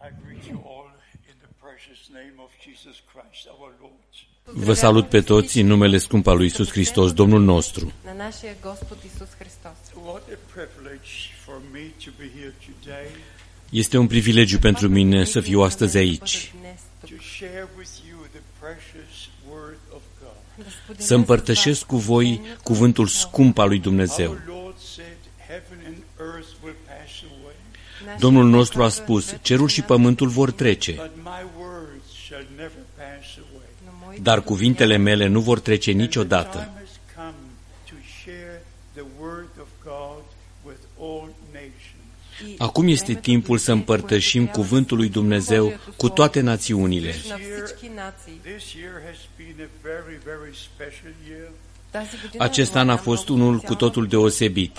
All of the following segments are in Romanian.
Vă salut pe toți în numele scump al lui Iisus Hristos, Domnul nostru. Este un privilegiu pentru mine să fiu astăzi aici, să împărtășesc cu voi cuvântul scump al lui Dumnezeu. Domnul nostru a spus, cerul și pământul vor trece, dar cuvintele mele nu vor trece niciodată. Acum este timpul să împărtășim cuvântul lui Dumnezeu cu toate națiunile. Acest an a fost unul cu totul deosebit.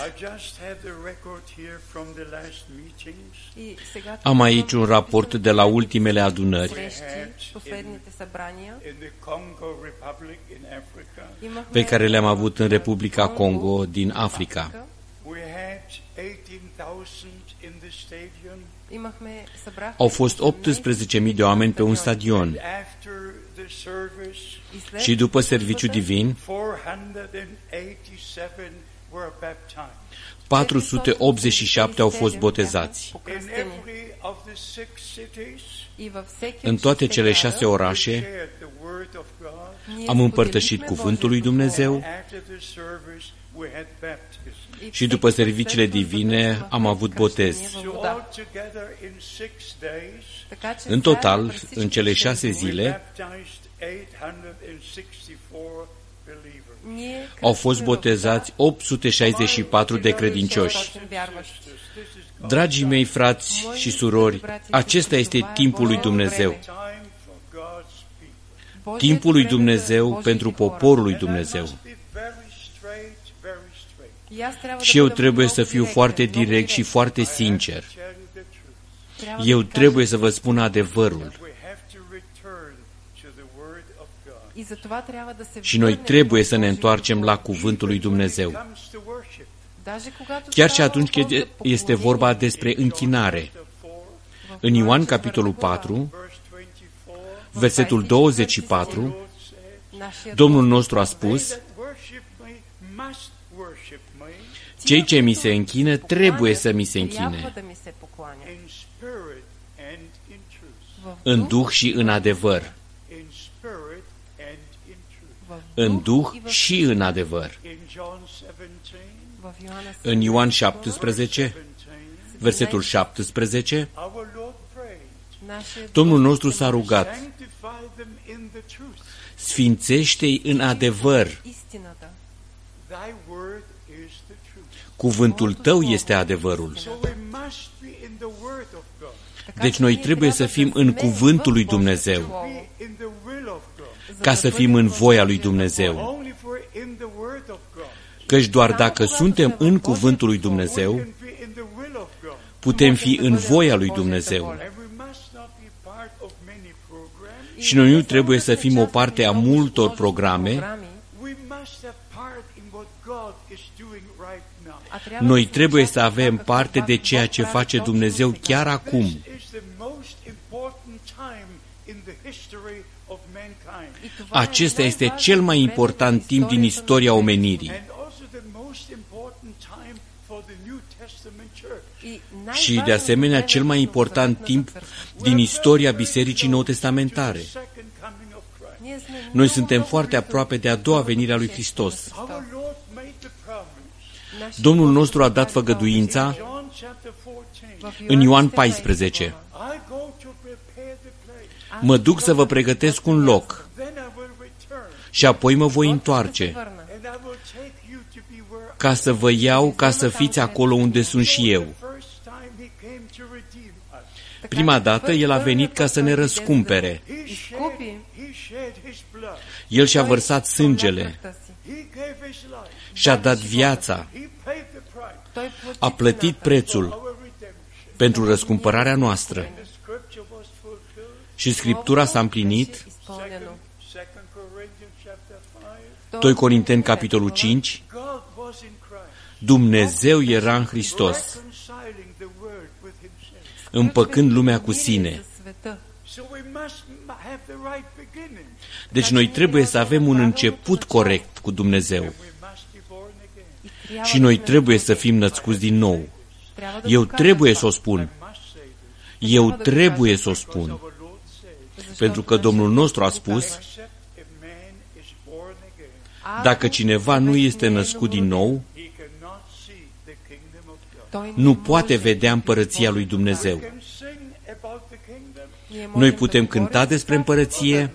Am aici un raport de la ultimele adunări pe care le-am avut în Republica Congo din Africa. Au fost 18.000 de oameni pe un stadion și după serviciu divin, 487 au fost botezați. În toate cele 6 orașe am împărtășit cuvântul lui Dumnezeu și după serviciile divine am avut botez. În total, în cele 6 zile, au fost botezați 864 de credincioși. Dragii mei frați și surori, acesta este timpul lui Dumnezeu. Timpul lui Dumnezeu pentru poporul lui Dumnezeu. Și eu trebuie să fiu foarte direct și foarte sincer. Eu trebuie să vă spun adevărul. Și noi trebuie să ne întoarcem la cuvântul lui Dumnezeu. Chiar și atunci când este vorba despre închinare. În Ioan, capitolul 4, versetul 24, Domnul nostru a spus, cei ce mi se închină trebuie să mi se închine în duh și în adevăr. În duh și în adevăr. În Ioan 17, versetul 17, Domnul nostru s-a rugat, sfințește-i în adevăr. Cuvântul tău este adevărul. Deci noi trebuie să fim în cuvântul lui Dumnezeu, ca să fim în voia lui Dumnezeu. Căci doar dacă suntem în cuvântul lui Dumnezeu, putem fi în voia lui Dumnezeu. Și noi nu trebuie să fim o parte a multor programe. Noi trebuie să avem parte de ceea ce face Dumnezeu chiar acum. Acesta este cel mai important timp din istoria omenirii. Și, de asemenea, cel mai important timp din istoria Bisericii Nou-Testamentare. Noi suntem foarte aproape de a doua venire a lui Hristos. Domnul nostru a dat făgăduința în Ioan 14. Mă duc să vă pregătesc un loc și apoi mă voi întoarce ca să vă iau, ca să fiți acolo unde sunt și eu. Prima dată, El a venit ca să ne răscumpere. El și-a vărsat sângele, și-a dat viața, a plătit prețul pentru răscumpărarea noastră. Și Scriptura s-a împlinit. 2 Corinteni, capitolul 5, Dumnezeu era în Hristos, împăcând lumea cu sine. Deci noi trebuie să avem un început corect cu Dumnezeu. Și noi trebuie să fim născuți din nou. Eu trebuie să o spun. Eu trebuie să o spun. Pentru că Domnul nostru a spus, dacă cineva nu este născut din nou, nu poate vedea împărăția lui Dumnezeu. Noi putem cânta despre împărăție,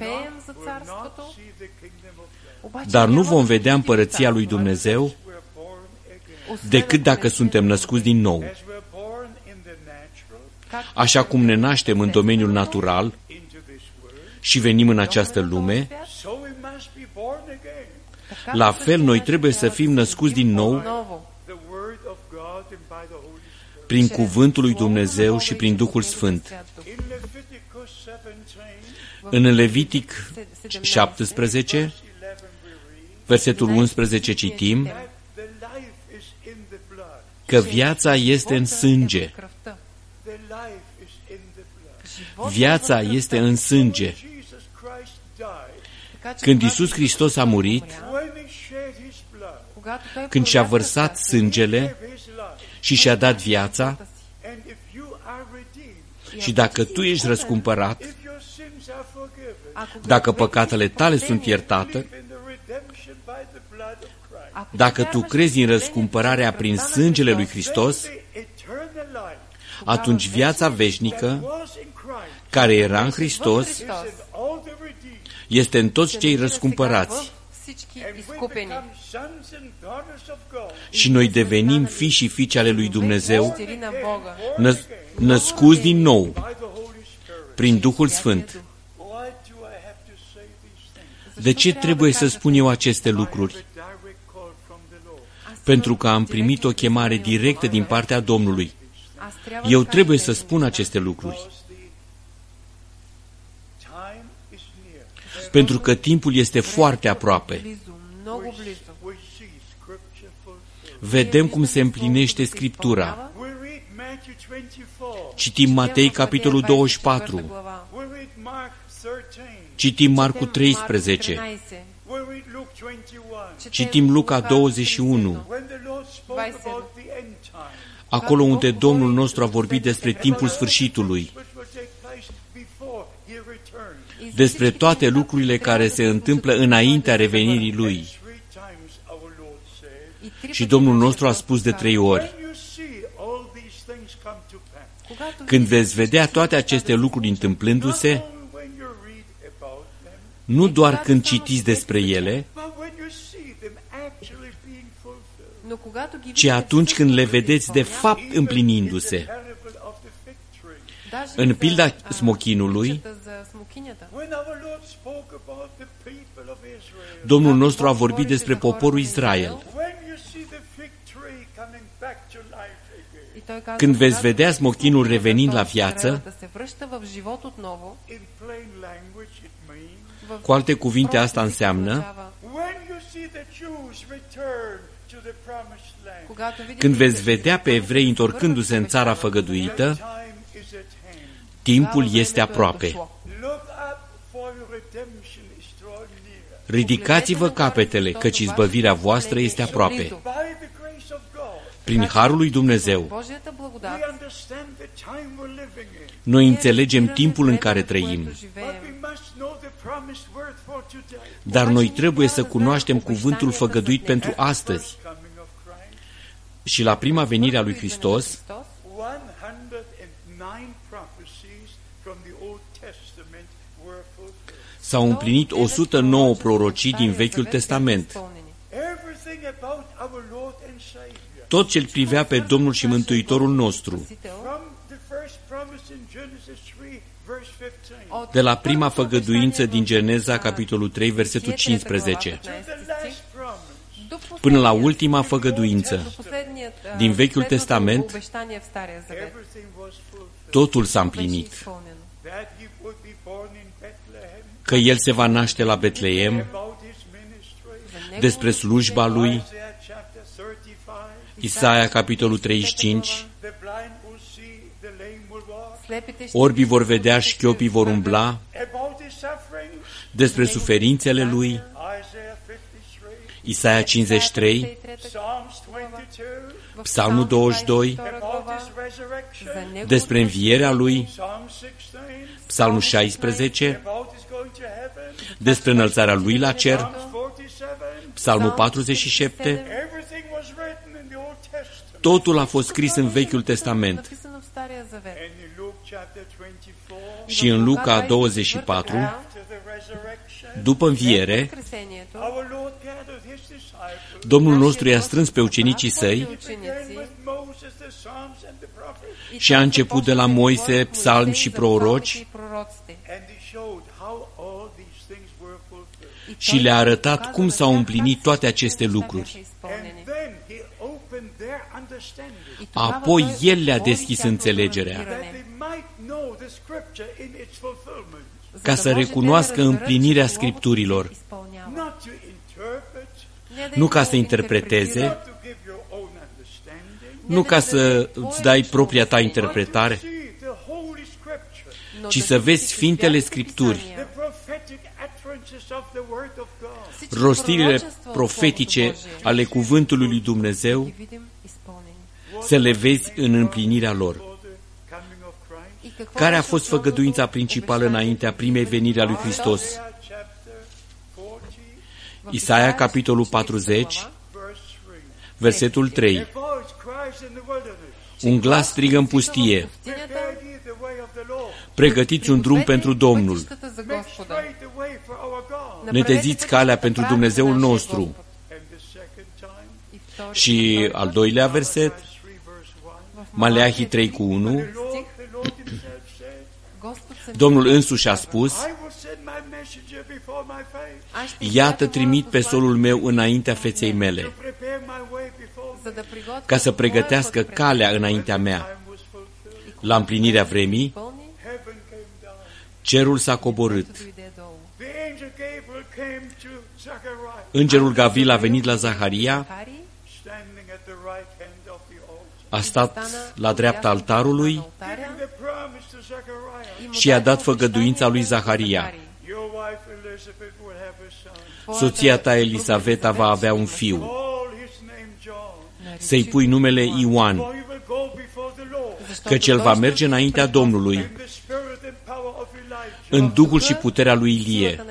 dar nu vom vedea împărăția lui Dumnezeu decât dacă suntem născuți din nou. Așa cum ne naștem în domeniul natural și venim în această lume, la fel noi trebuie să fim născuți din nou prin cuvântul lui Dumnezeu și prin Duhul Sfânt. În Levitic 17, versetul 11 citim că viața este în sânge. Viața este în sânge. Când Iisus Hristos a murit, când și-a vărsat sângele și și-a dat viața, și dacă tu ești răscumpărat, dacă păcatele tale sunt iertate, dacă tu crezi în răscumpărarea prin sângele lui Hristos, atunci viața veșnică, care era în Hristos, este în toți cei răscumpărați. Și noi devenim fii și fiice ale lui Dumnezeu, născuți din nou, prin Duhul Sfânt. De ce trebuie să spun eu aceste lucruri? Pentru că am primit o chemare directă din partea Domnului. Eu trebuie să spun aceste lucruri. Pentru că timpul este foarte aproape. Vedem cum se împlinește Scriptura. Citim Matei, capitolul 24. Citim Marcu 13. Citim Luca 21. Acolo unde Domnul nostru a vorbit despre timpul sfârșitului, despre toate lucrurile care se întâmplă înaintea revenirii Lui. Și Domnul nostru a spus de 3 ori, când veți vedea toate aceste lucruri întâmplându-se, nu doar când citiți despre ele, ci atunci când le vedeți de fapt împlinindu-se. În pilda smochinului, Domnul nostru a vorbit despre poporul Israel. Când veți vedea smochinul revenind la viață, cu alte cuvinte, asta înseamnă, când veți vedea pe evrei întorcându-se în țara făgăduită, timpul este aproape. Ridicați-vă capetele, căci izbăvirea voastră este aproape. Prin harul lui Dumnezeu, noi înțelegem timpul în care trăim. Dar noi trebuie să cunoaștem cuvântul făgăduit pentru astăzi. Și la prima venire a lui Hristos, s-au împlinit 109 prorocii din Vechiul Testament. Tot ce-L privea pe Domnul și Mântuitorul nostru. De la prima făgăduință din Geneza, capitolul 3, versetul 15, până la ultima făgăduință din Vechiul Testament, totul s-a împlinit. Că El se va naște la Betleem, despre slujba Lui, Isaia, capitolul 35, orbii vor vedea, șchiopii vor umbla, despre suferințele lui, Isaia 53, Psalmul 22, despre învierea lui, Psalmul 16, despre înălțarea lui la cer, Psalmul 47, totul a fost scris în Vechiul Testament. Și în Luca 24, după înviere, Domnul nostru i-a strâns pe ucenicii săi și a început de la Moise, psalmi și proroci și le-a arătat cum s-au împlinit toate aceste lucruri. Apoi El le-a deschis înțelegerea ca să recunoască împlinirea Scripturilor, nu ca să interpreteze, nu ca să îți dai propria ta interpretare, ci să vezi Sfintele Scripturi, rostirile profetice ale Cuvântului lui Dumnezeu, să le vezi în împlinirea lor. Care a fost făgăduința principală înaintea primei veniri a lui Hristos? Isaia, capitolul 40, versetul 3. Un glas strigă în pustie: pregătiți un drum pentru Domnul, neteziți calea pentru Dumnezeul nostru. Și al doilea verset, Maleahi 3:1, Domnul însuși a spus: iată, trimit pe solul meu înaintea feței mele, ca să pregătească calea înaintea mea. La împlinirea vremii, cerul s-a coborât. Îngerul Gavril a venit la Zaharia, a stat la dreapta altarului și i-a dat făgăduința lui Zaharia: soția ta Elisaveta va avea un fiu, să-i pui numele Ioan, căci el va merge înaintea Domnului în duhul și puterea lui Ilie,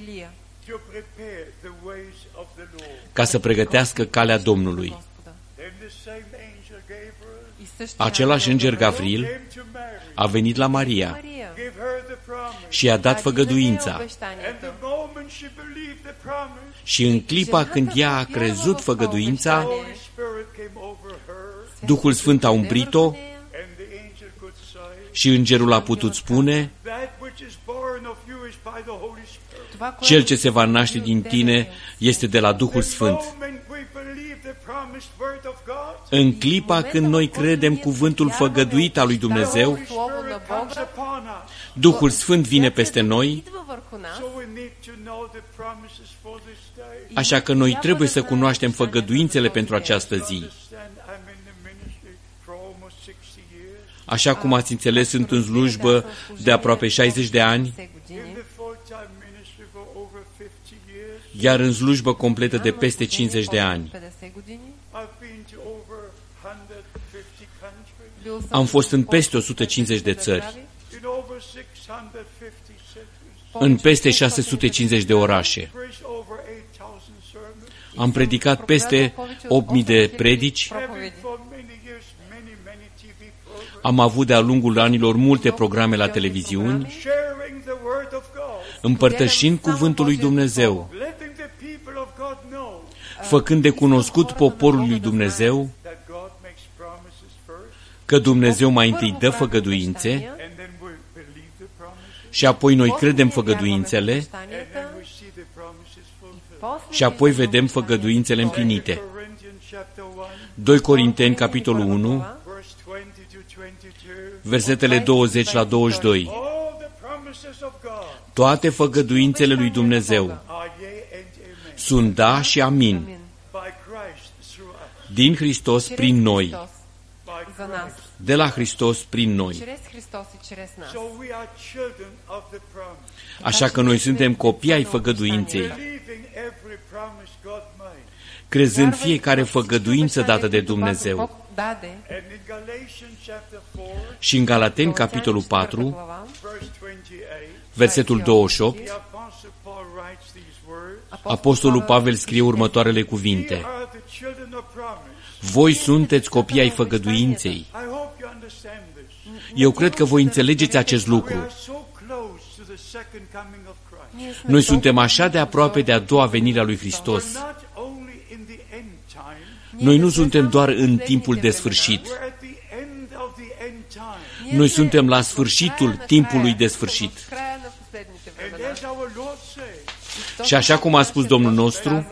ca să pregătească calea Domnului. Același înger Gavril a venit la Maria și i-a dat făgăduința. Și în clipa când ea a crezut făgăduința, Duhul Sfânt a umbrit-o și îngerul a putut spune: cel ce se va naște din tine este de la Duhul Sfânt. În clipa când noi credem cuvântul făgăduit al lui Dumnezeu, Duhul Sfânt vine peste noi, așa că noi trebuie să cunoaștem făgăduințele pentru această zi. Așa cum ați înțeles, sunt în slujbă de aproape 60 de ani, iar în slujbă completă de peste 50 de ani. Am fost în peste 150 de țări, în peste 650 de orașe. Am predicat peste 8.000 de predici. Am avut de-a lungul anilor multe programe la televiziuni, împărtășind cuvântul lui Dumnezeu, făcând de cunoscut poporul lui Dumnezeu că Dumnezeu mai întâi dă făgăduințe și apoi noi credem făgăduințele și apoi vedem făgăduințele împlinite. 2 Corinteni, capitolul 1, versetele 20 la 22. Toate făgăduințele lui Dumnezeu sunt da și amin, din Hristos prin noi. de la Hristos prin noi. Așa că noi suntem copii ai făgăduinței, crezând fiecare făgăduință dată de Dumnezeu. Și în Galateni, capitolul 4, versetul 28, Apostolul Pavel scrie următoarele cuvinte: voi sunteți copii ai făgăduinței. Eu cred că voi înțelegeți acest lucru. Noi suntem așa de aproape de a doua venire a lui Hristos. Noi nu suntem doar în timpul de sfârșit. Noi suntem la sfârșitul timpului de sfârșit. Și așa cum a spus Domnul nostru,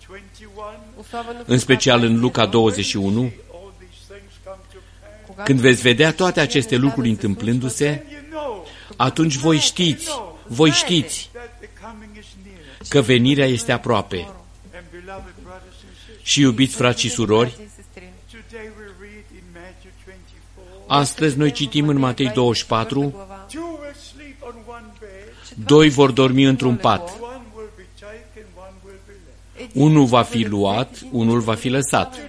în special în Luca 21, când veți vedea toate aceste lucruri întâmplându-se, atunci voi știți că venirea este aproape. Și iubiți frați și surori, astăzi noi citim în Matei 24, doi vor dormi într-un pat. Unul va fi luat, unul va fi lăsat.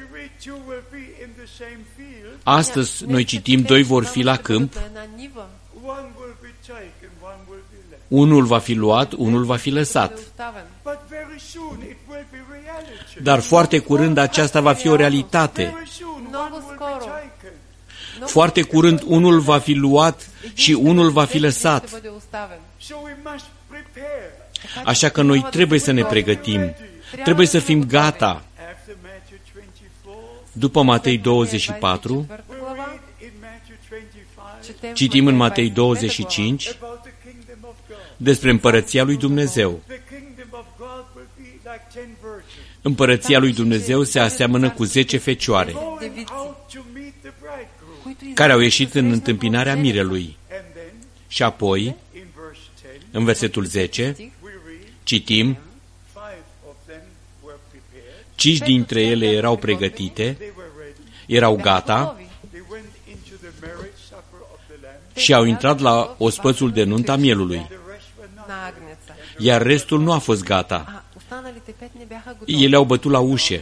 Astăzi noi citim, doi vor fi la câmp, unul va fi luat, unul va fi lăsat. Dar foarte curând aceasta va fi o realitate. Foarte curând unul va fi luat și unul va fi lăsat. Așa că noi trebuie să ne pregătim. Trebuie să fim gata. După Matei 24, citim în Matei 25 despre împărăția lui Dumnezeu. Împărăția lui Dumnezeu se aseamănă cu 10 fecioare care au ieșit în întâmpinarea mirelui. Și apoi, în versetul 10, citim, 5 dintre ele erau pregătite, erau gata și au intrat la ospățul de nuntă a mielului. Iar restul nu a fost gata. Ele au bătut la ușe.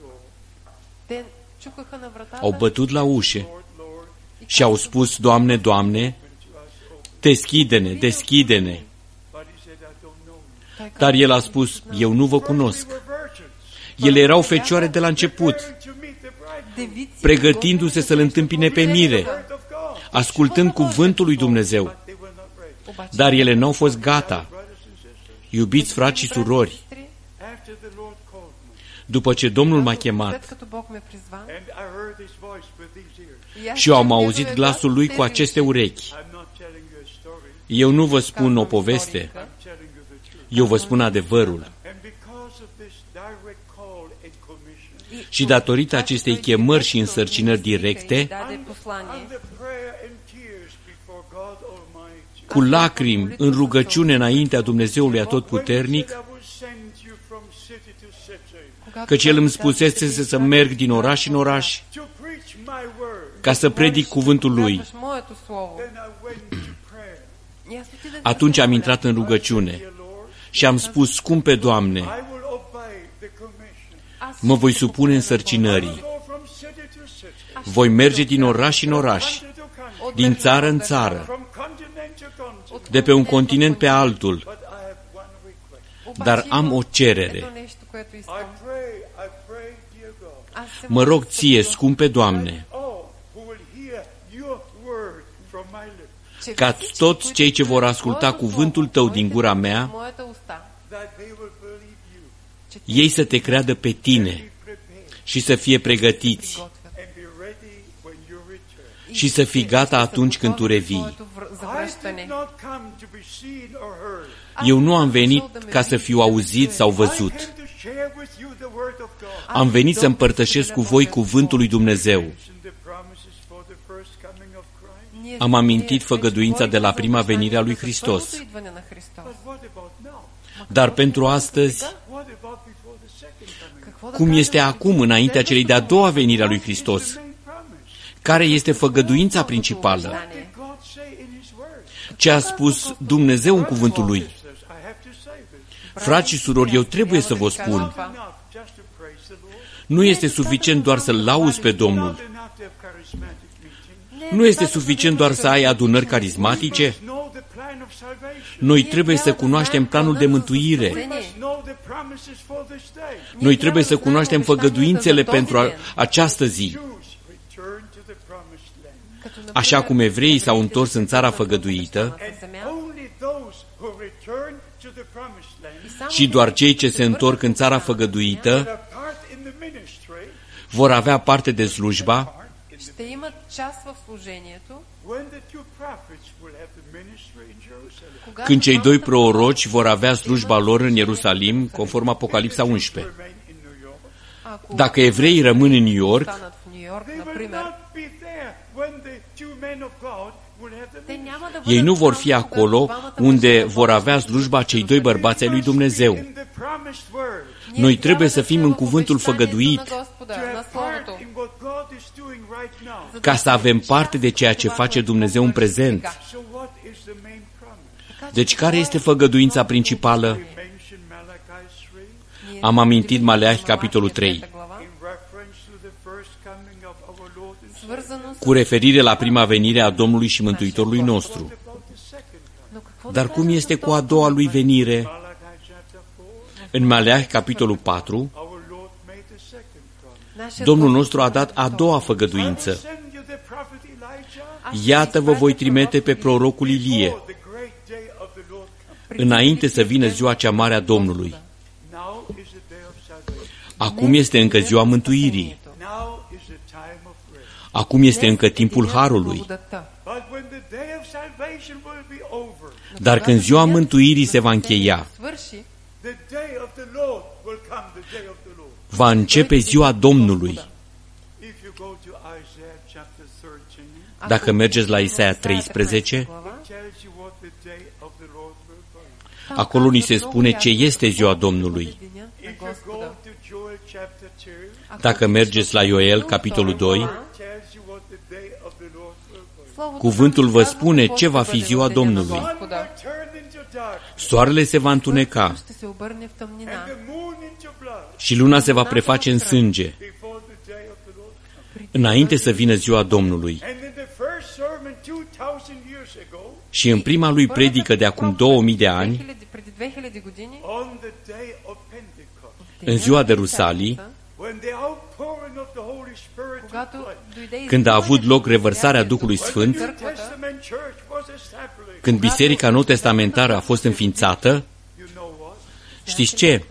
Au bătut la ușe și au spus, Doamne, Doamne, deschide-ne, deschide-ne. Dar el a spus, eu nu vă cunosc. Ele erau fecioare de la început, pregătindu-se să-L întâmpine pe mire, ascultând cuvântul lui Dumnezeu. Dar ele n-au fost gata. Iubiți frați și surori, după ce Domnul m-a chemat și eu am auzit glasul Lui cu aceste urechi, eu nu vă spun o poveste, eu vă spun adevărul. Și datorită acestei chemări și însărcinări directe, cu lacrimi în rugăciune înaintea Dumnezeului Atotputernic, căci El îmi spusese să merg din oraș în oraș ca să predic cuvântul Lui. Atunci am intrat în rugăciune și am spus, scumpe Doamne, mă voi supune însărcinării. Voi merge din oraș în oraș, din țară în țară, de pe un continent pe altul, dar am o cerere. Mă rog ție, scumpe Doamne, ca toți cei ce vor asculta cuvântul Tău din gura mea, ei să Te creadă pe Tine și să fie pregătiți și să fii gata atunci când Tu revii. Eu nu am venit ca să fiu auzit sau văzut. Am venit să împărtășesc cu voi cuvântul lui Dumnezeu. Am amintit făgăduința de la prima venire a lui Hristos. Dar pentru astăzi, cum este acum înaintea celei de-a doua venire a lui Hristos? Care este făgăduința principală? Ce a spus Dumnezeu în cuvântul Lui? Frați și surori, eu trebuie să vă spun, nu este suficient doar să-L lauzi pe Domnul. Nu este suficient doar să ai adunări carismatice. Noi trebuie să cunoaștem planul de mântuire. Noi trebuie să cunoaștem făgăduințele pentru această zi. Așa cum evreii s-au întors în țara făgăduită, și doar cei ce se întorc în țara făgăduită vor avea parte de slujba, când cei doi proroci vor avea slujba lor în Ierusalim, conform Apocalipsa 11. Dacă evreii rămân în New York, ei nu vor fi acolo unde vor avea slujba cei doi bărbați ai lui Dumnezeu. Noi trebuie să fim în cuvântul făgăduit ca să avem parte de ceea ce face Dumnezeu în prezent. Deci care este făgăduința principală? Am amintit Maleahi, capitolul 3. Cu referire la prima venire a Domnului și Mântuitorului nostru. Dar cum este cu a doua lui venire? În Maleahi, capitolul 4, Domnul nostru a dat a doua făgăduință. Iată, vă voi trimite pe prorocul Ilie, înainte să vină ziua cea mare a Domnului. Acum este încă ziua mântuirii. Acum este încă timpul harului. Dar când ziua mântuirii se va încheia, va începe ziua Domnului. Dacă mergeți la Isaia 13, acolo ni se spune ce este ziua Domnului. Dacă mergeți la Ioel, capitolul 2, cuvântul vă spune ce va fi ziua Domnului. Soarele se va întuneca și luna se va preface în sânge înainte să vină ziua Domnului. Și în prima lui predică de acum 2000 de ani, în ziua de Rusalii, când a avut loc revărsarea Duhului Sfânt, când Biserica Nou-Testamentară a fost înființată, știți ce?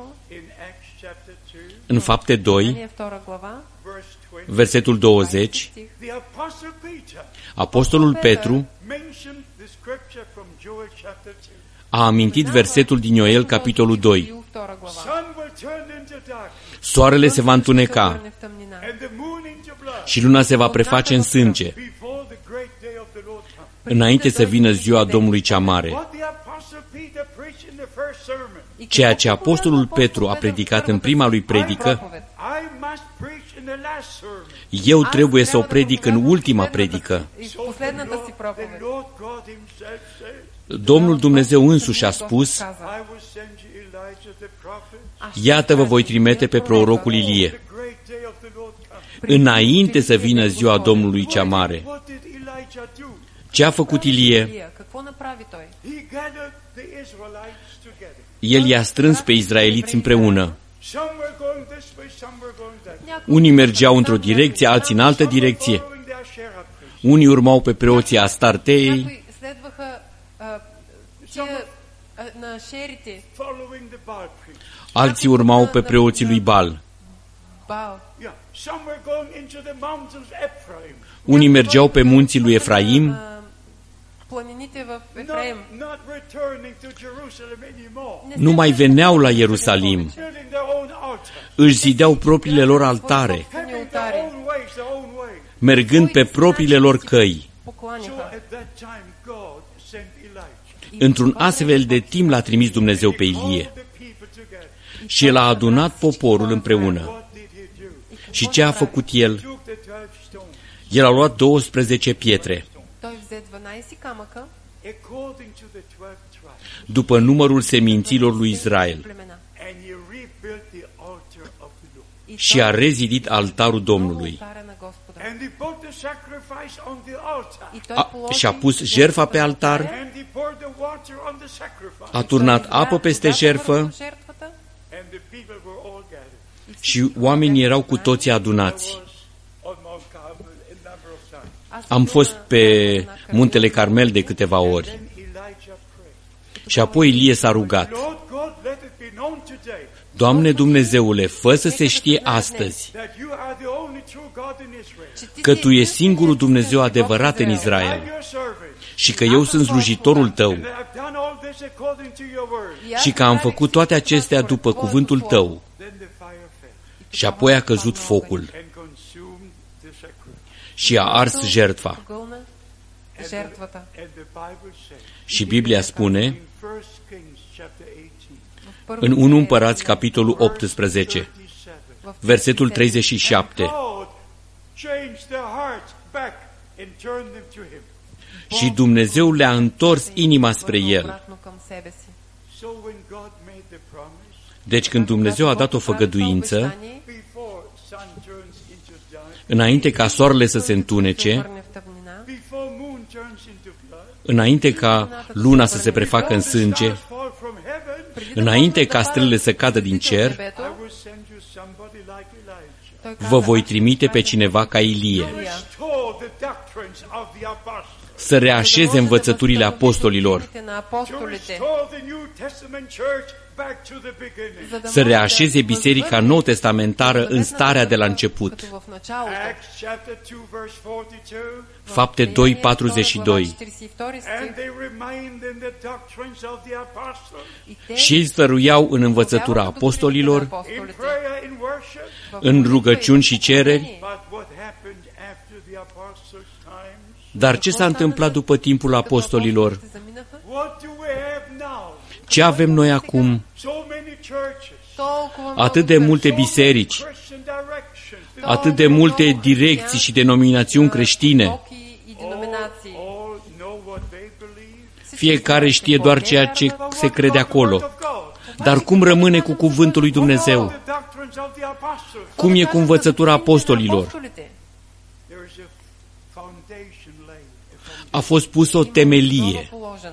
În Fapte 2, versetul 20, Apostolul Petru a amintit versetul din Ioel, capitolul 2. Soarele se va întuneca și luna se va preface în sânge înainte să vină ziua Domnului cea mare. Ceea ce Apostolul Petru a predicat în prima lui predică, eu trebuie să o predic în ultima predică. Domnul Dumnezeu însuși a spus, iată vă voi trimite pe prorocul Ilie, înainte să vină ziua Domnului cea mare. Ce a făcut Ilie? El i-a strâns pe izraeliți împreună. Unii mergeau într-o direcție, alții în altă direcție. Unii urmau pe preoții Astarteei, alții urmau pe preoții lui Baal. Unii mergeau pe munții lui Efraim, nu mai veneau la Ierusalim, își zideau propriile lor altare, mergând pe propriile lor căi. Într-un astfel de timp l-a trimis Dumnezeu pe Ilie și el a adunat poporul împreună. Și ce a făcut el? El a luat 12 pietre, după numărul seminților lui Israel, și a rezidit altarul Domnului. Și a pus jertfa pe altar, a turnat apă peste jertfă și oamenii erau cu toții adunați. Am fost pe muntele Carmel de câteva ori. Și apoi Ilie s-a rugat: Doamne Dumnezeule, fă să se știe astăzi că Tu ești singurul Dumnezeu adevărat în Israel și că eu sunt slujitorul Tău și că am făcut toate acestea după cuvântul Tău. Și apoi a căzut focul și a ars jertfa. Și Biblia spune în 1 Împărați, capitolul 18, versetul 37, și Dumnezeu le-a întors inima spre El. Deci când Dumnezeu a dat o făgăduință, înainte ca soarele să se întunece, înainte ca luna să se prefacă în sânge, înainte ca stelele să cadă din cer, vă voi trimite pe cineva ca Ilie, să reașeze învățăturile apostolilor, să reașeze biserica nou-testamentară în starea de la început. Fapte 2:42. Și ei stăruiau în învățătura apostolilor, în rugăciuni și cereri. Dar ce s-a întâmplat după timpul apostolilor? Ce avem noi acum? Atât de multe biserici, atât de multe direcții și denominațiuni creștine. Fiecare știe doar ceea ce se crede acolo. Dar cum rămâne cu cuvântul lui Dumnezeu? Cum e cu învățătura apostolilor? A fost pusă o temelie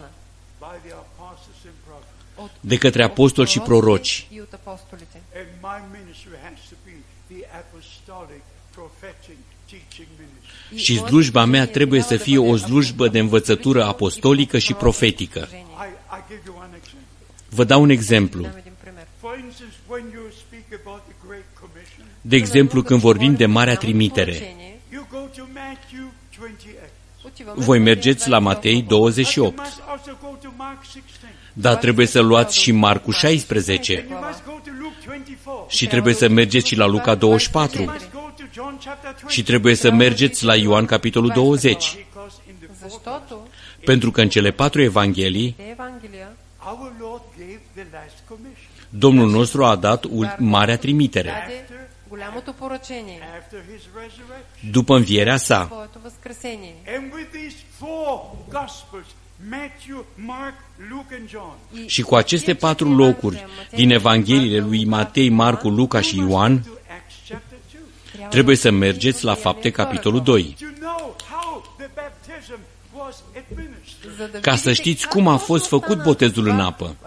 de către apostoli și proroci. Și slujba mea trebuie să fie o slujbă de învățătură apostolică și profetică. Vă dau un exemplu. De exemplu, când vorbim de Marea Trimitere, voi mergeți la Matei 28, dar trebuie să luați și Marcu 16 și trebuie să mergeți și la Luca 24 și trebuie să mergeți la Ioan capitolul 20. Pentru că în cele 4 evanghelii Domnul nostru a dat Marea Trimitere. După învierea sa. Și cu aceste 4 locuri din evangheliile lui Matei, Marcu, Luca și Ioan, trebuie să mergeți la Fapte, capitolul 2. Ca să știți cum a fost făcut botezul în apă.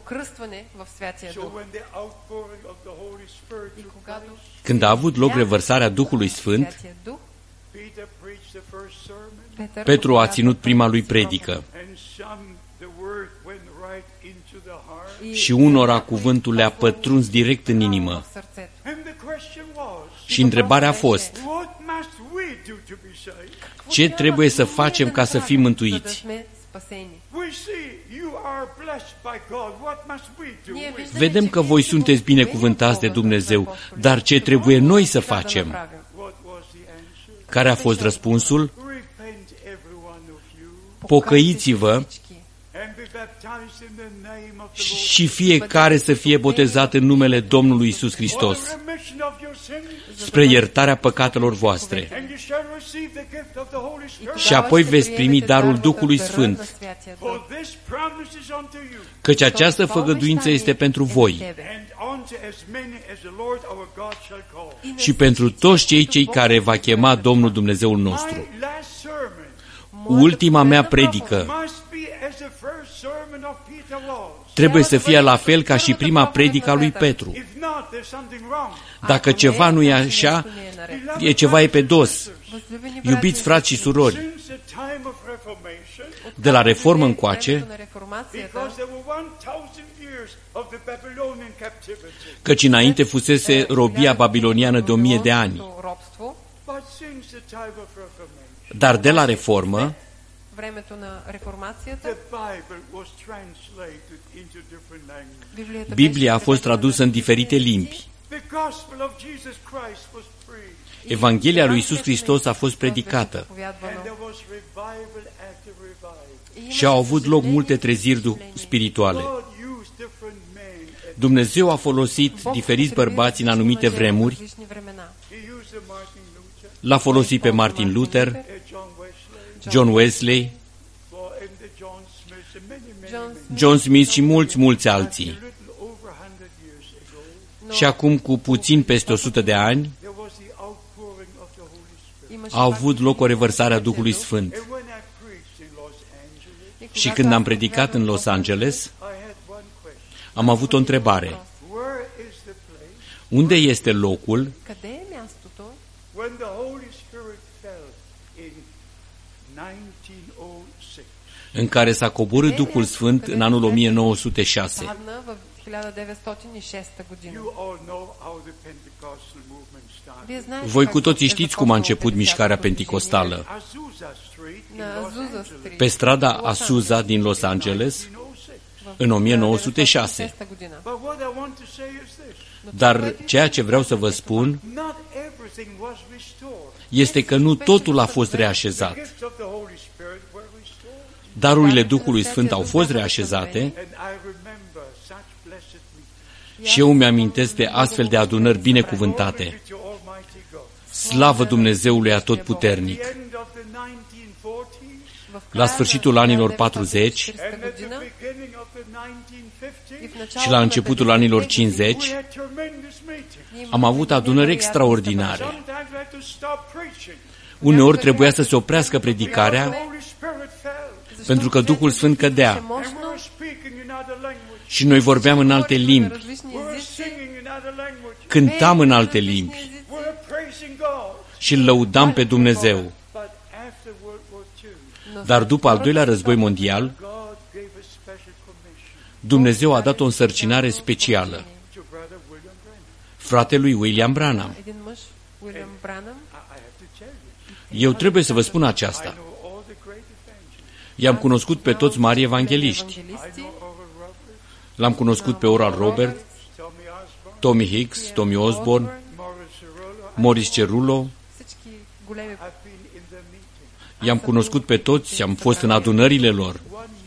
Când a avut loc revărsarea Duhului Sfânt, Petru a ținut prima lui predică. Și unora cuvântul le-a pătruns direct în inimă. Și întrebarea a fost: ce trebuie să facem ca să fim mântuiți? Vedem că voi sunteți binecuvântați de Dumnezeu, dar ce trebuie noi să facem? Care a fost răspunsul? Pocăiți-vă și fiecare să fie botezat în numele Domnului Iisus Hristos spre iertarea păcatelor voastre. Și apoi veți primi darul Duhului Sfânt, căci această făgăduință este pentru voi și pentru toți cei care va chema Domnul Dumnezeul nostru. Ultima mea predică trebuie să fie la fel ca și prima predică a lui Petru. Dacă ceva nu e așa, ceva e pe dos. Iubiți frați și surori, de la Reformă încoace, căci înainte fusese robia babiloniană de 1000 de ani. Dar de la Reformă, Biblia a fost tradusă în diferite limbi. Evanghelia lui Iisus Hristos a fost predicată și au avut loc multe treziri spirituale. Dumnezeu a folosit diferiți bărbați în anumite vremuri. L-a folosit pe Martin Luther, John Wesley, John Smith și mulți alții. Și acum, cu puțin peste 100 de ani, a avut loc o revărsare a Duhului Sfânt. Și când am predicat în Los Angeles, am avut o întrebare. Unde este locul în care s-a coborât Duhul Sfânt în anul 1906? Voi cu toții știți cum a început mișcarea penticostală. Pe strada Azusa din Los Angeles, în 1906. Dar ceea ce vreau să vă spun este că nu totul a fost reașezat. Darurile Duhului Sfânt au fost reașezate și eu îmi amintesc de astfel de adunări binecuvântate. Slavă Dumnezeului Atotputernic! La sfârșitul anilor 40 și la începutul anilor 50 am avut adunări extraordinare. Uneori trebuia să se oprească predicarea pentru că Duhul Sfânt cădea și noi vorbeam în alte limbi, cântam în alte limbi și îl lăudam pe Dumnezeu. Dar după al doilea război mondial, Dumnezeu a dat o însărcinare specială fratelui William Branham. Eu trebuie să vă spun aceasta. I-am cunoscut pe toți mari evangeliști. L-am cunoscut pe Oral Roberts, Tommy Hicks, Tommy Osborne, Morris Cerullo. I-am cunoscut pe toți, am fost în adunările lor.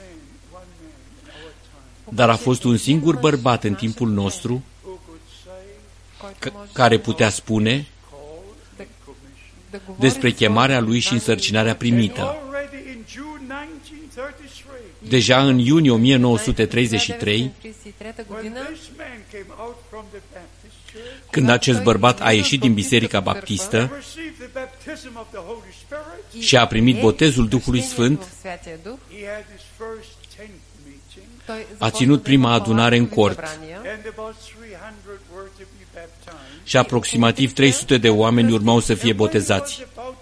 Dar a fost un singur bărbat în timpul nostru care putea spune despre chemarea lui și însărcinarea primită. Deja în iunie 1933, când acest bărbat a ieșit din Biserica Baptistă și a primit botezul Duhului Sfânt, a ținut prima adunare în cort și aproximativ 300 de oameni urmau să fie botezați.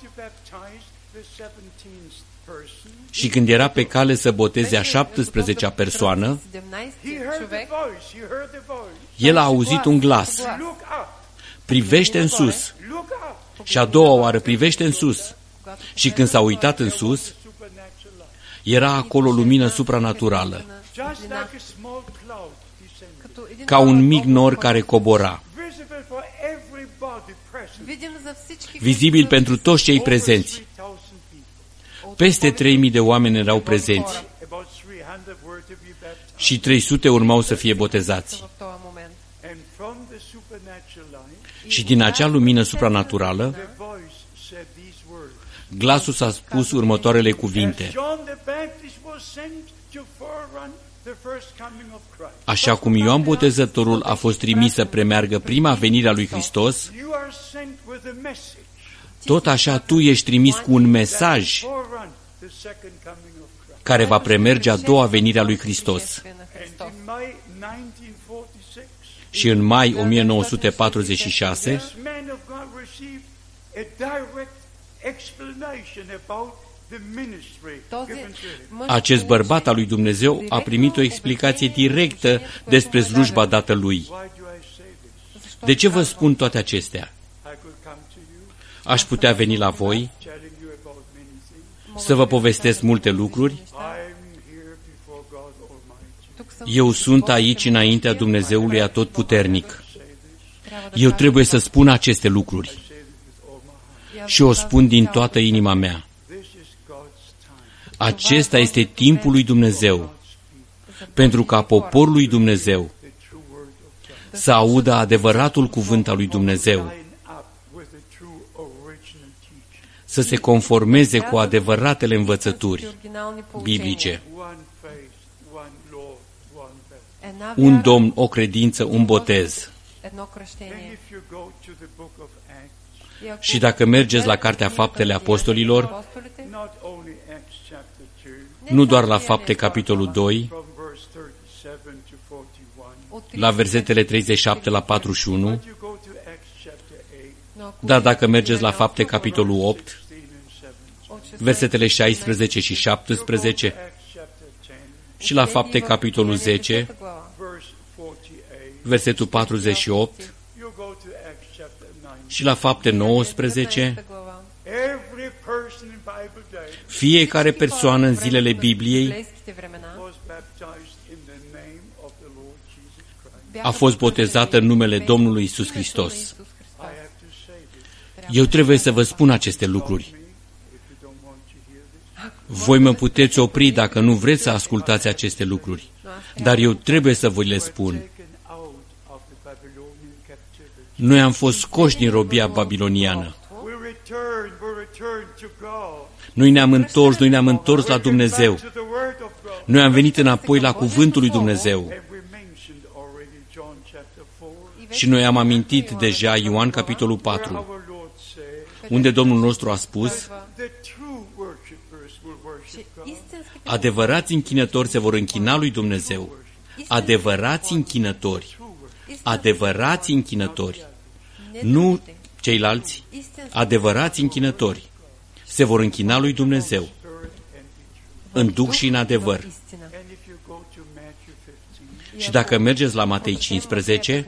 Și când era pe cale să boteze a 17-a persoană, el a auzit un glas: privește în sus. Și a doua oară: privește în sus. Și când s-a uitat în sus, era acolo lumină supranaturală, ca un mic nor care cobora, vizibil pentru toți cei prezenți. Peste 3000 de oameni erau prezenți. și 300 urmau să fie botezați. Și din acea lumină supranaturală, glasul s-a spus următoarele cuvinte: așa cum Ioan Botezătorul a fost trimis să premeargă prima venire a lui Hristos, tot așa tu ești trimis cu un mesaj care va premerge a doua venire a lui Hristos. Și în mai 1946, acest bărbat al lui Dumnezeu a primit o explicație directă despre slujba dată lui. De ce vă spun toate acestea? Aș putea veni la voi să vă povestesc multe lucruri. Eu sunt aici înaintea Dumnezeului Atotputernic. Eu trebuie să spun aceste lucruri. Și o spun din toată inima mea. Acesta este timpul lui Dumnezeu, pentru ca poporul lui Dumnezeu să audă adevăratul cuvânt al lui Dumnezeu, să se conformeze cu adevăratele învățături biblice. Un Domn, o credință, un botez. Și dacă mergeți la Cartea Faptele Apostolilor, nu doar la Fapte, capitolul 2, la versetele 37 la 41, dar dacă mergeți la Fapte, capitolul 8, versetele 16 și 17, și la Fapte, capitolul 10, versetul 48, și la Fapte 19, fiecare persoană în zilele Bibliei a fost botezată în numele Domnului Iisus Hristos. Eu trebuie să vă spun aceste lucruri. Voi mă puteți opri dacă nu vreți să ascultați aceste lucruri, dar eu trebuie să vă le spun. Noi am fost scoși din robia babiloniană. Noi ne-am întors la Dumnezeu. Noi am venit înapoi la cuvântul lui Dumnezeu. Și noi am amintit deja Ioan capitolul 4, unde Domnul nostru a spus: adevărați închinători se vor închina lui Dumnezeu. Adevărați închinători. Adevărați închinători. Nu ceilalți. Adevărați închinători se vor închina lui Dumnezeu în duh și în adevăr. Și dacă mergeți la Matei 15,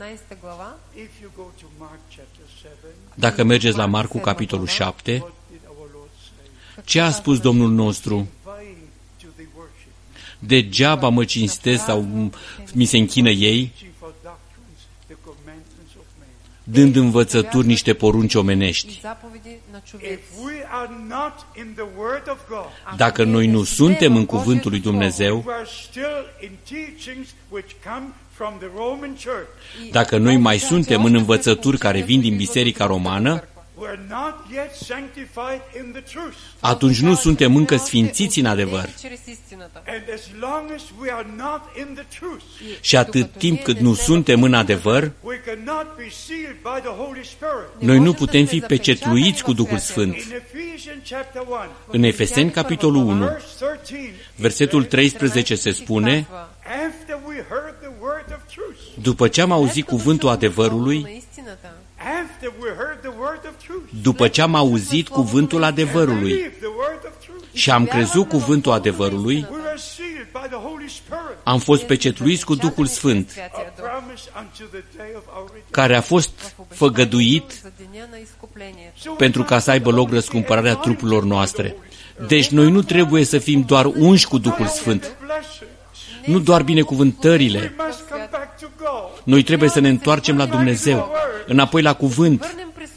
dacă mergeți la Marcu capitolul 7, ce a spus Domnul nostru? Degeaba mă cinstesc sau mi se închină ei, dând învățături niște porunci omenești. Dacă noi nu suntem în cuvântul lui Dumnezeu, dacă noi mai suntem în învățături care vin din Biserica Romană, atunci nu suntem încă sfințiți în adevăr. Și atât timp cât nu suntem în adevăr, noi nu putem fi pecetluiți cu Duhul Sfânt. În Efeseni, capitolul 1, versetul 13 se spune: după ce am auzit cuvântul adevărului, după ce am auzit cuvântul adevărului și am crezut cuvântul adevărului, am fost pecetluiți cu Duhul Sfânt, care a fost făgăduit pentru ca să aibă loc răscumpărarea trupurilor noastre. Deci noi nu trebuie să fim doar unși cu Duhul Sfânt, nu doar binecuvântările. Noi trebuie să ne întoarcem la Dumnezeu, înapoi la cuvânt,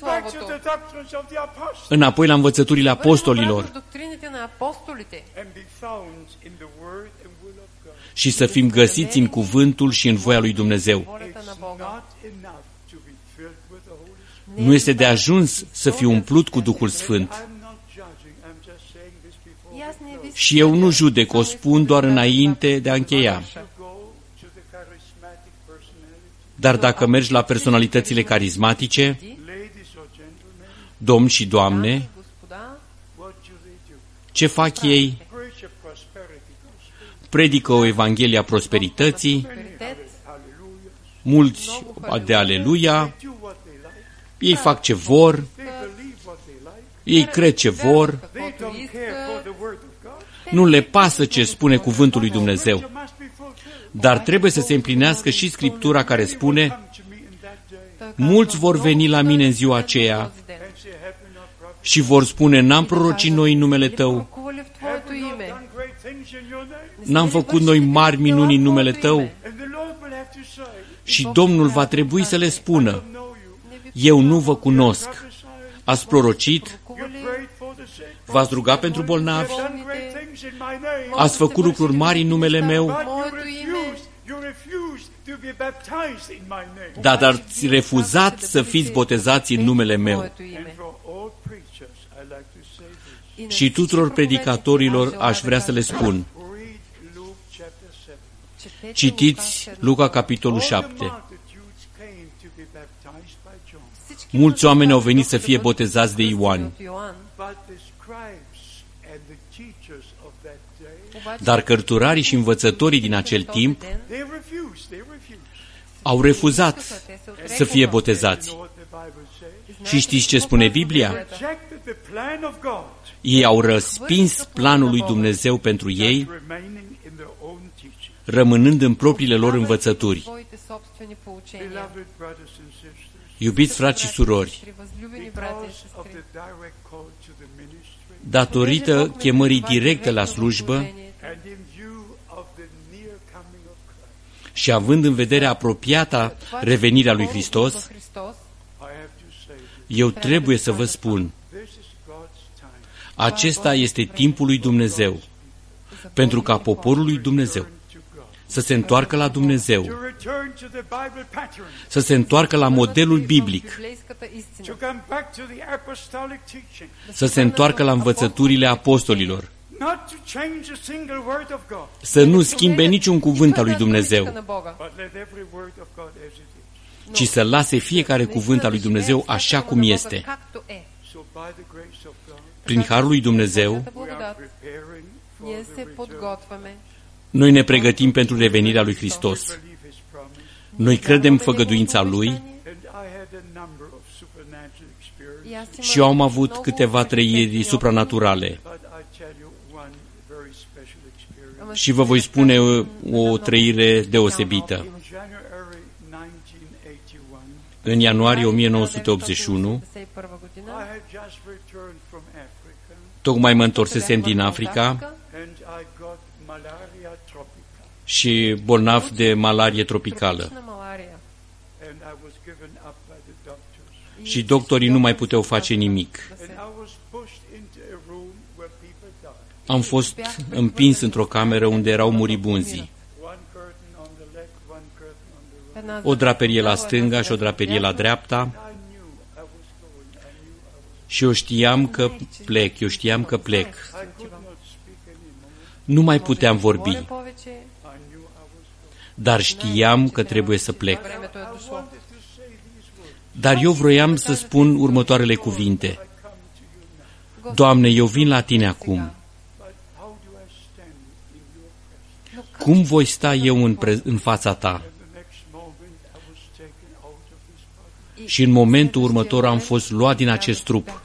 înapoi la învățăturile apostolilor și să fim găsiți în cuvântul și în voia lui Dumnezeu. Nu este de ajuns să fiu umplut cu Duhul Sfânt. Și eu nu judec, o spun doar înainte de a încheia. Dar dacă mergi la personalitățile carismatice, domni și doamne, ce fac ei? Predică o evanghelie a prosperității, mulți de aleluia, ei fac ce vor, ei cred ce vor, nu le pasă ce spune cuvântul lui Dumnezeu. Dar trebuie să se împlinească și Scriptura care spune: mulți vor veni la mine în ziua aceea și vor spune: n-am prorocit noi în numele Tău, n-am făcut noi mari minuni în numele Tău. Și Domnul va trebui să le spună: eu nu vă cunosc. Ați prorocit? V-ați rugat pentru bolnavi? Ați făcut lucruri mari în numele meu? Dar ați refuzat să fiți botezați în numele meu. Și tuturor predicatorilor aș vrea să le spun: citiți Luca capitolul 7. Mulți oameni au venit să fie botezați de Ioan, dar cărturarii și învățătorii din acel timp au refuzat să fie botezați. Și știți ce spune Biblia? Ei au respins planul lui Dumnezeu pentru ei, rămânând în propriile lor învățături. Iubiți frați și surori, datorită chemării directe la slujbă și având în vedere apropiata revenirea lui Hristos, eu trebuie să vă spun: acesta este timpul lui Dumnezeu, pentru ca poporul lui Dumnezeu să se întoarcă la Dumnezeu, să se întoarcă la modelul biblic, să se întoarcă la învățăturile apostolilor, să nu schimbe niciun cuvânt al lui Dumnezeu, ci să lase fiecare cuvânt al lui Dumnezeu așa cum este. Prin harul lui Dumnezeu, noi ne pregătim pentru revenirea lui Hristos. Noi credem făgăduința Lui și eu am avut câteva trăiri supranaturale. Și vă voi spune o trăire deosebită. În ianuarie 1981, tocmai mă întorsesem din Africa și bolnav de malarie tropicală. Și doctorii nu mai puteau face nimic. Am fost împins într-o cameră unde erau muribunzii. O draperie la stânga și o draperie la dreapta. Și eu știam că plec. Nu mai puteam vorbi. Dar știam că trebuie să plec. Dar eu vroiam să spun următoarele cuvinte: Doamne, eu vin la Tine acum. Cum voi sta eu în fața Ta? Și în momentul următor am fost luat din acest trup,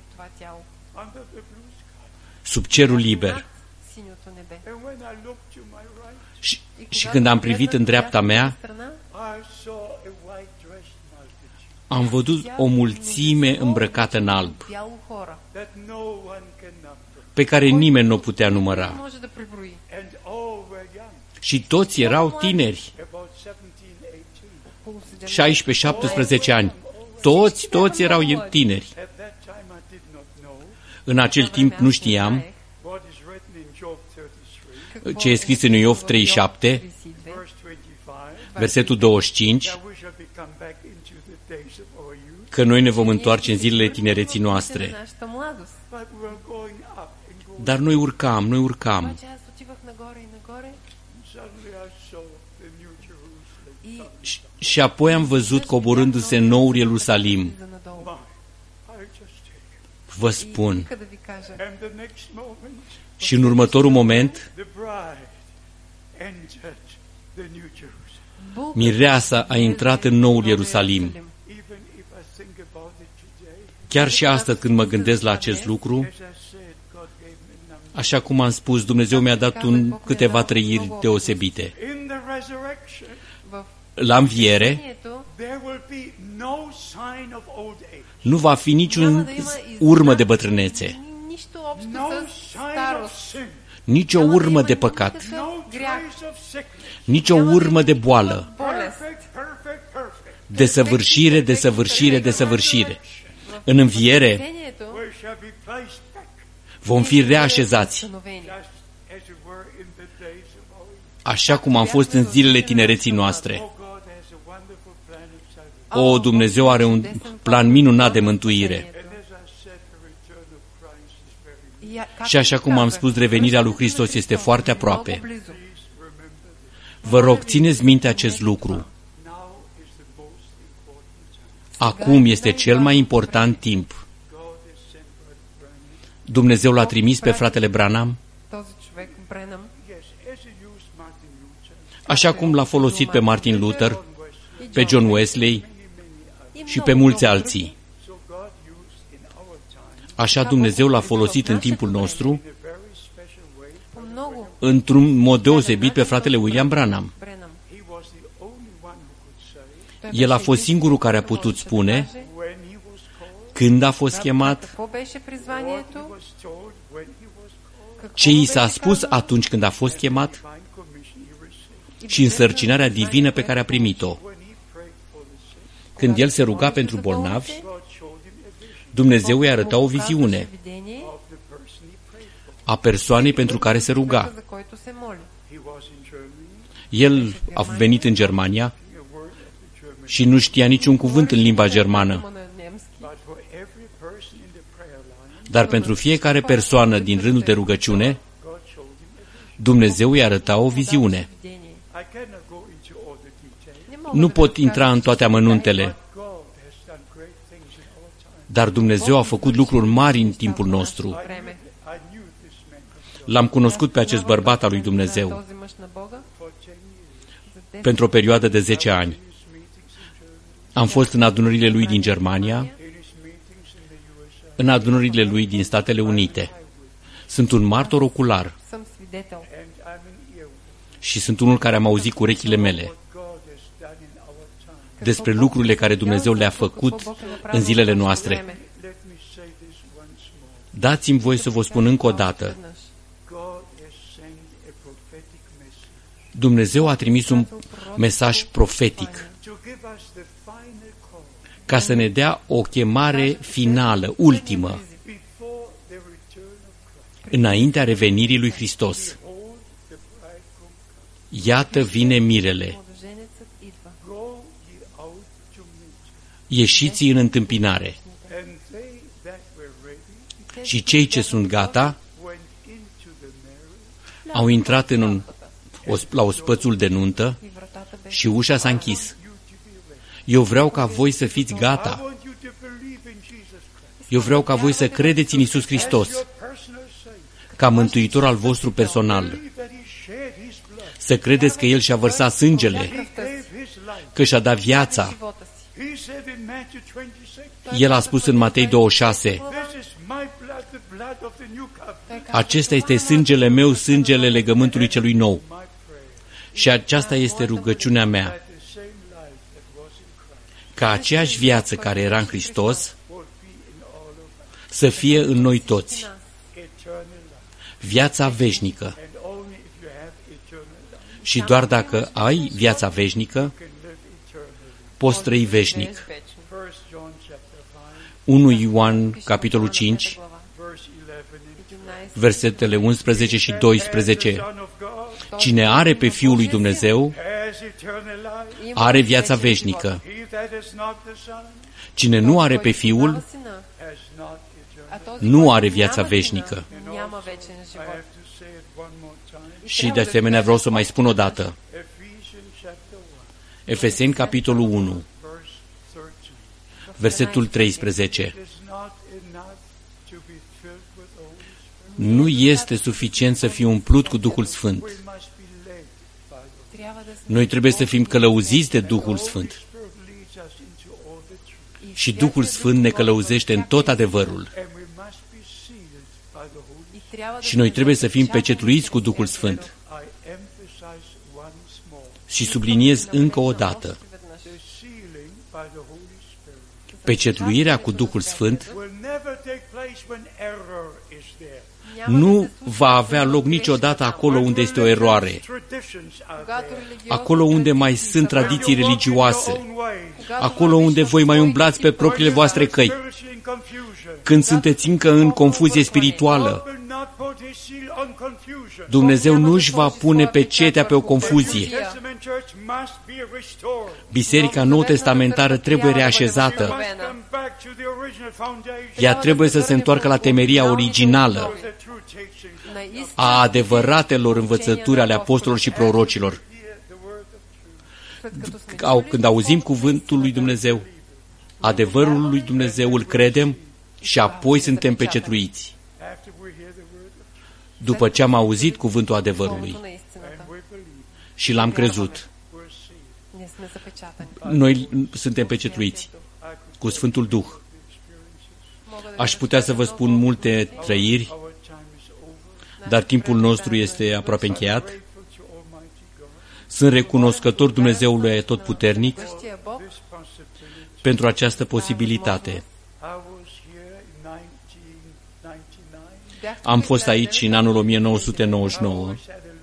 sub cerul liber. Și când am privit în dreapta mea, am văzut o mulțime îmbrăcată în alb, pe care nimeni nu o putea număra. Și toți erau tineri, 16-17 ani. Toți erau tineri. În acel timp nu știam ce e scris în Iov 3:7, versetul 25, că noi ne vom întoarce în zilele tinereții noastre. Dar noi urcam. Și apoi am văzut coborându-se noul Ierusalim. Vă spun. Și în următorul moment, mireasa a intrat în noul Ierusalim. Chiar și astăzi, când mă gândesc la acest lucru, așa cum am spus, Dumnezeu mi-a dat câteva trăiri deosebite. La înviere nu va fi niciun urmă de bătrânețe, nicio urmă de păcat, nicio urmă de boală, desăvârșire, desăvârșire, desăvârșire. În înviere vom fi reașezați, așa cum am fost în zilele tinereții noastre. O, Dumnezeu are un plan minunat de mântuire. Și așa cum am spus, revenirea lui Hristos este foarte aproape. Vă rog, țineți minte acest lucru. Acum este cel mai important timp. Dumnezeu l-a trimis pe fratele Branham, așa cum l-a folosit pe Martin Luther, pe John Wesley și pe mulți alții. Așa Dumnezeu l-a folosit în timpul nostru, într-un mod deosebit pe fratele William Branham. El a fost singurul care a putut spune când a fost chemat, ce i s-a spus atunci când a fost chemat și însărcinarea divină pe care a primit-o. Când el se ruga pentru bolnavi, Dumnezeu îi arăta o viziune a persoanei pentru care se ruga. El a venit în Germania și nu știa niciun cuvânt în limba germană. Dar pentru fiecare persoană din rândul de rugăciune, Dumnezeu îi arăta o viziune. Nu pot intra în toate amănuntele, dar Dumnezeu a făcut lucruri mari în timpul nostru. L-am cunoscut pe acest bărbat al lui Dumnezeu pentru o perioadă de 10 ani. Am fost în adunările lui din Germania, în adunările lui din Statele Unite. Sunt un martor ocular și sunt unul care am auzit cu urechile mele despre lucrurile care Dumnezeu le-a făcut în zilele noastre. Dați-mi voi să vă spun încă o dată. Dumnezeu a trimis un mesaj profetic ca să ne dea o chemare finală, ultimă, înaintea revenirii lui Hristos. Iată vine mirele. Ieșiți în întâmpinare. Și cei ce sunt gata au intrat la ospățul de nuntă și ușa s-a închis. Eu vreau ca voi să fiți gata. Eu vreau ca voi să credeți în Iisus Hristos ca mântuitor al vostru personal. Să credeți că El și-a vărsat sângele, că și-a dat viața. El a spus în Matei 26, acesta este sângele meu, sângele legământului celui nou. Și aceasta este rugăciunea mea, ca aceeași viață care era în Hristos să fie în noi toți. Viața veșnică. Și doar dacă ai viața veșnică, poți trăi veșnic. 1 Ioan, capitolul 5, versetele 11 și 12. Cine are pe Fiul lui Dumnezeu, are viața veșnică. Cine nu are pe Fiul, nu are viața veșnică. Și de asemenea vreau să mai spun o dată. Efeseni, capitolul 1, versetul 13. Nu este suficient să fii umplut cu Duhul Sfânt. Noi trebuie să fim călăuziți de Duhul Sfânt. Și Duhul Sfânt ne călăuzește în tot adevărul. Și noi trebuie să fim pecetluiți cu Duhul Sfânt. Și subliniez încă o dată. Pecetluirea cu Duhul Sfânt nu va avea loc niciodată acolo unde este o eroare, acolo unde mai sunt tradiții religioase, acolo unde voi mai umblați pe propriile voastre căi, când sunteți încă în confuzie spirituală. Dumnezeu nu își va pune pecetea pe o confuzie. Biserica nou-testamentară trebuie reașezată. Ea trebuie să se întoarcă la temeria originală a adevăratelor învățături ale apostolilor și prorocilor. Când auzim cuvântul lui Dumnezeu, adevărul lui Dumnezeu îl credem și apoi suntem pecetluiți. După ce am auzit cuvântul adevărului și l-am crezut, noi suntem pecetluiți cu Sfântul Duh. Aș putea să vă spun multe trăiri, dar timpul nostru este aproape încheiat. Sunt recunoscător Dumnezeului Atotputernic pentru această posibilitate. Am fost aici în anul 1999.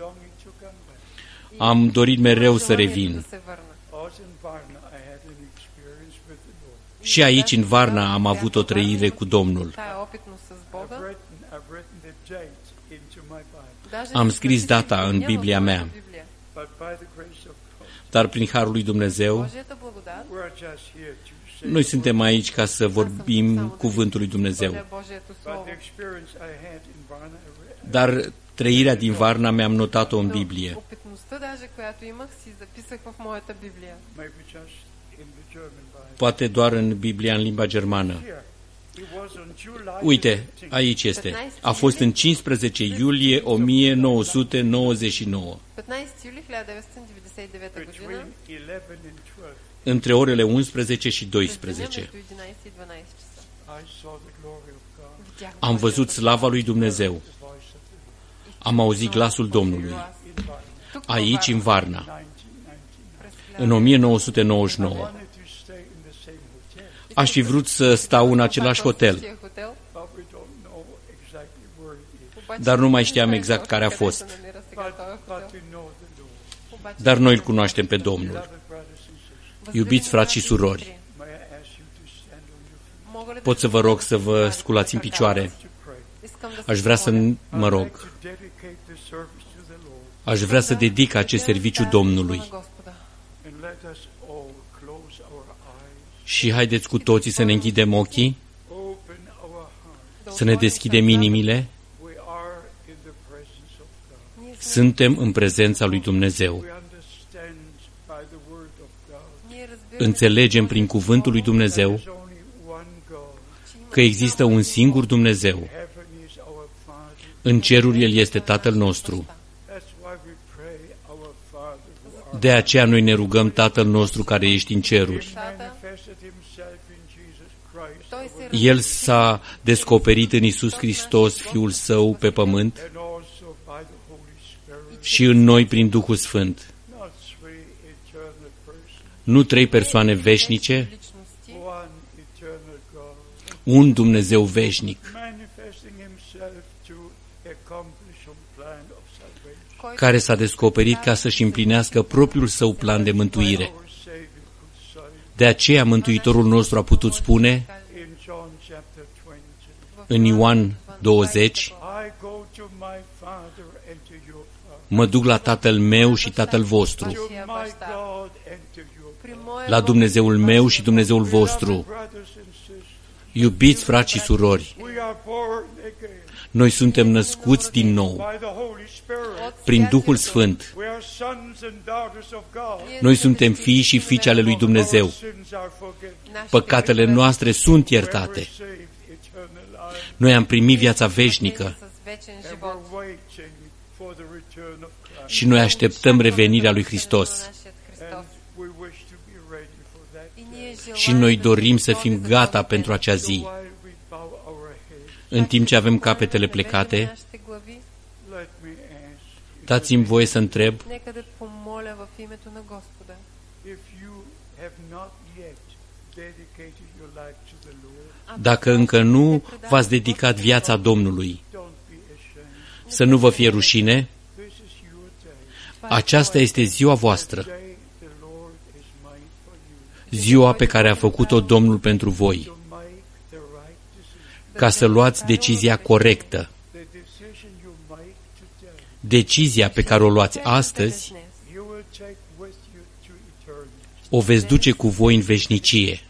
Am dorit mereu să revin. Și aici, în Varna, am avut o trăire cu Domnul. Am scris data în Biblia mea. Dar prin harul lui Dumnezeu, noi suntem aici ca să vorbim cuvântul lui Dumnezeu. Dar trăirea din Varna mi-am notat-o în Biblie. Poate doar în Biblia în limba germană. Uite, aici este. A fost în 15 iulie 1999. Între orele 11 și 12. Am văzut slava lui Dumnezeu. Am auzit glasul Domnului. Aici, în Varna. În 1999. Aș fi vrut să stau în același hotel, dar nu mai știam exact care a fost. Dar noi îl cunoaștem pe Domnul. Iubiți frați și surori, pot să vă rog să vă sculați în picioare. Aș vrea să mă rog. Aș vrea să dedic acest serviciu Domnului. Și haideți cu toții să ne închidem ochii, să ne deschidem inimile. Suntem în prezența lui Dumnezeu. Înțelegem prin cuvântul lui Dumnezeu că există un singur Dumnezeu. În ceruri El este Tatăl nostru. De aceea noi ne rugăm Tatăl nostru care ești în ceruri. El s-a descoperit în Iisus Hristos, Fiul Său, pe pământ și în noi prin Duhul Sfânt. Nu trei persoane veșnice, un Dumnezeu veșnic, care s-a descoperit ca să-și împlinească propriul Său plan de mântuire. De aceea Mântuitorul nostru a putut spune în Ioan 20, mă duc la Tatăl meu și Tatăl vostru, la Dumnezeul meu și Dumnezeul vostru. Iubiți frați și surori, noi suntem născuți din nou prin Duhul Sfânt. Noi suntem fii și fiice ale lui Dumnezeu. Păcatele noastre sunt iertate. Noi am primit viața veșnică și noi așteptăm revenirea lui Hristos. Și noi dorim să fim gata pentru acea zi. În timp ce avem capetele plecate, dați-mi voie să întreb, dacă încă nu v-ați dedicat viața Domnului, să nu vă fie rușine, aceasta este ziua voastră, ziua pe care a făcut-o Domnul pentru voi, ca să luați decizia corectă. Decizia pe care o luați astăzi o veți duce cu voi în veșnicie.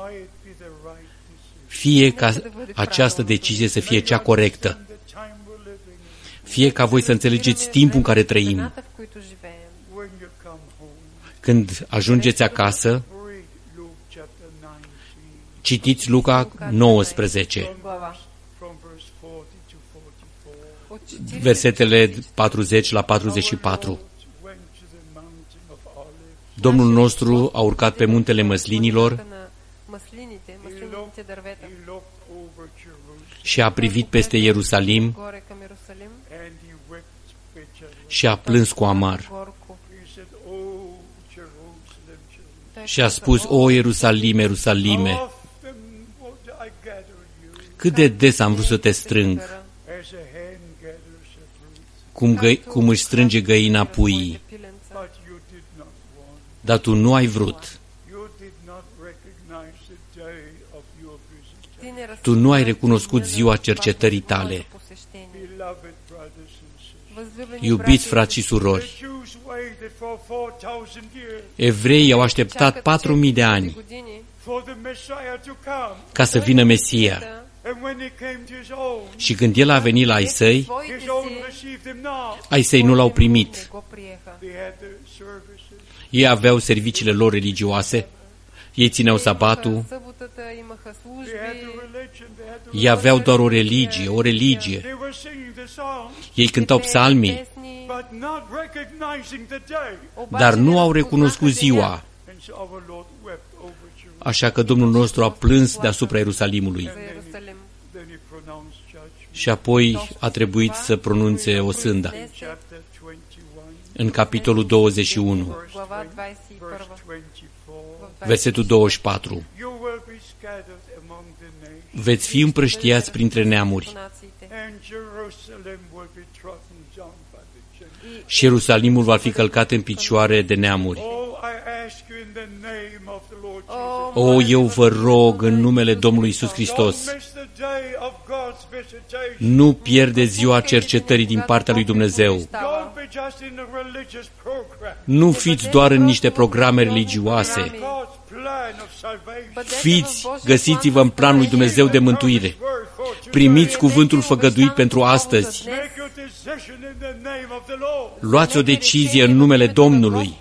Fie ca această decizie să fie cea corectă, fie ca voi să înțelegeți timpul în care trăim. Când ajungeți acasă, citiți Luca 19, versetele 40 la 44. Domnul nostru a urcat pe muntele Măslinilor și a privit peste Ierusalim și a plâns cu amar. Și a spus: O Ierusalime, Ierusalime, cât de des am vrut să te strâng, cum își strânge găina puii, dar tu nu ai vrut. Tu nu ai recunoscut ziua cercetării tale. Iubiți frați și surori, evreii au așteptat 4.000 de ani ca să vină Mesia. Și când El a venit la ai săi nu l-au primit. Ei aveau serviciile lor religioase, ei țineau sabatul, ei aveau doar o religie. Ei cântau psalmii, dar nu au recunoscut ziua. Așa că Domnul nostru a plâns deasupra Ierusalimului. Și apoi a trebuit să pronunțe o sândă. În capitolul 21, versetul 24. Veți fi împrăștiați printre neamuri și Ierusalimul va fi călcat în picioare de neamuri. O, eu vă rog în numele Domnului Iisus Hristos, nu pierde ziua cercetării din partea lui Dumnezeu. Nu fiți doar în niște programe religioase. Găsiți-vă în planul lui Dumnezeu de mântuire. Primiți cuvântul făgăduit pentru astăzi. Luați o decizie în numele Domnului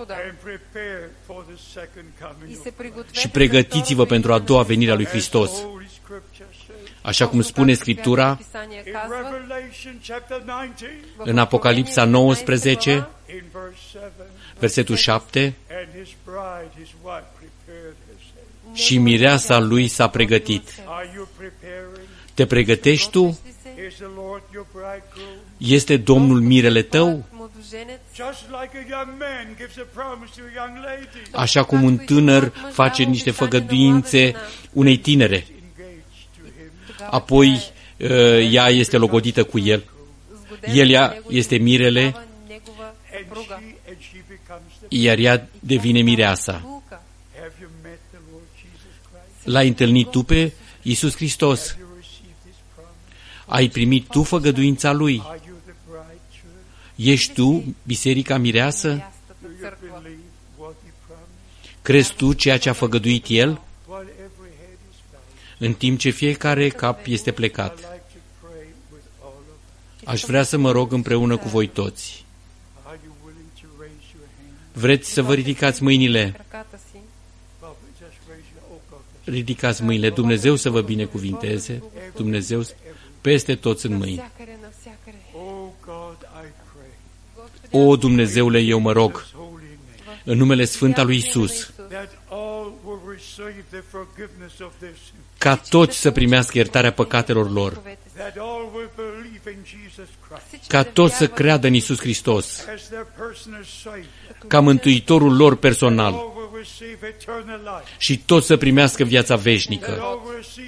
și pregătiți-vă pentru a doua venire a lui Hristos. Așa cum spune Scriptura în Apocalipsa 19, versetul 7, și mireasa lui s-a pregătit. Te pregătești tu? Este Domnul mirele tău? Așa cum un tânăr face niște făgăduințe unei tinere, apoi ea este logodită cu el, ea este mirele, iar ea devine mireasa. L-ai întâlnit tu pe Iisus Hristos? Ai primit tu făgăduința Lui? Ești tu biserica mireasă? Crezi tu ceea ce a făgăduit El? În timp ce fiecare cap este plecat, aș vrea să mă rog împreună cu voi toți. Vreți să vă ridicați mâinile? Ridicați mâinile. Dumnezeu să vă binecuvinteze. Dumnezeu peste toți în mâini. O, Dumnezeule, eu mă rog, în numele Sfânt al lui Iisus, ca toți să primească iertarea păcatelor lor, ca toți să creadă în Iisus Hristos, ca mântuitorul lor personal, și toți să primească viața veșnică,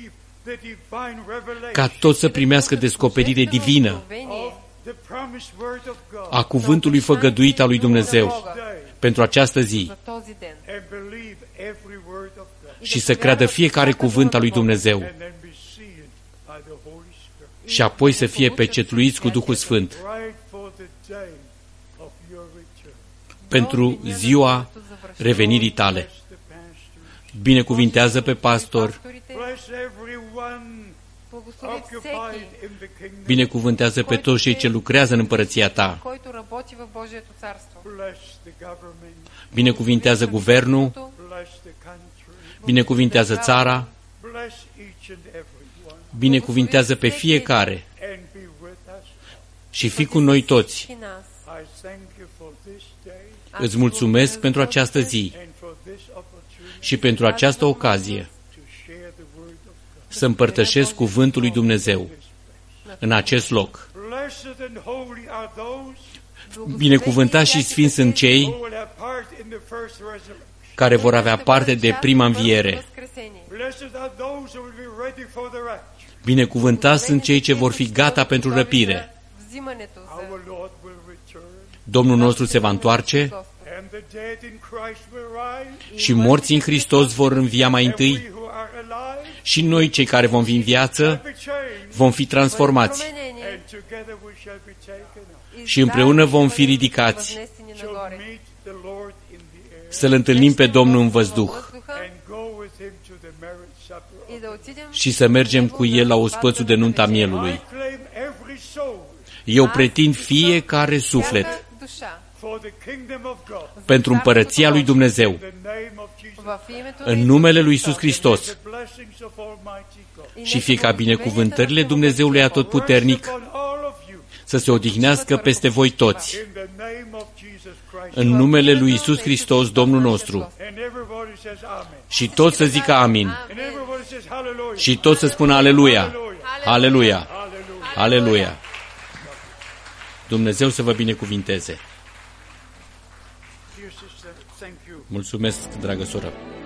ca toți să primească descoperire divină a cuvântului făgăduit al lui Dumnezeu pentru această zi și să creadă fiecare cuvânt al lui Dumnezeu și apoi să fie pecetluiți cu Duhul Sfânt pentru ziua revenirii tale. Binecuvintează pe pastor, binecuvântează pe toți cei ce lucrează în împărăția ta, binecuvintează guvernul, binecuvintează țara, binecuvintează pe fiecare și fii cu noi toți. Îți mulțumesc pentru această zi și pentru această ocazie să împărtășesc cuvântul lui Dumnezeu în acest loc. Binecuvântați și sfinți sunt cei care vor avea parte de prima înviere. Binecuvântați sunt cei ce vor fi gata pentru răpire. Domnul nostru se va întoarce și morții în Hristos vor învia mai întâi și noi, cei care vom fi în viață, vom fi transformați și împreună vom fi ridicați să-L întâlnim pe Domnul în văzduh și să mergem cu El la ospățul de nunta mielului. Eu pretind fiecare suflet pentru împărăția lui Dumnezeu, în numele lui Iisus Hristos, și fie ca binecuvântările Dumnezeului Atotputernic să se odihnească peste voi toți, în numele lui Iisus Hristos, Domnul nostru. Și toți să zică amin. Și toți să spună aleluia, aleluia, aleluia. Dumnezeu să vă binecuvinteze. Mulțumesc, dragă soră.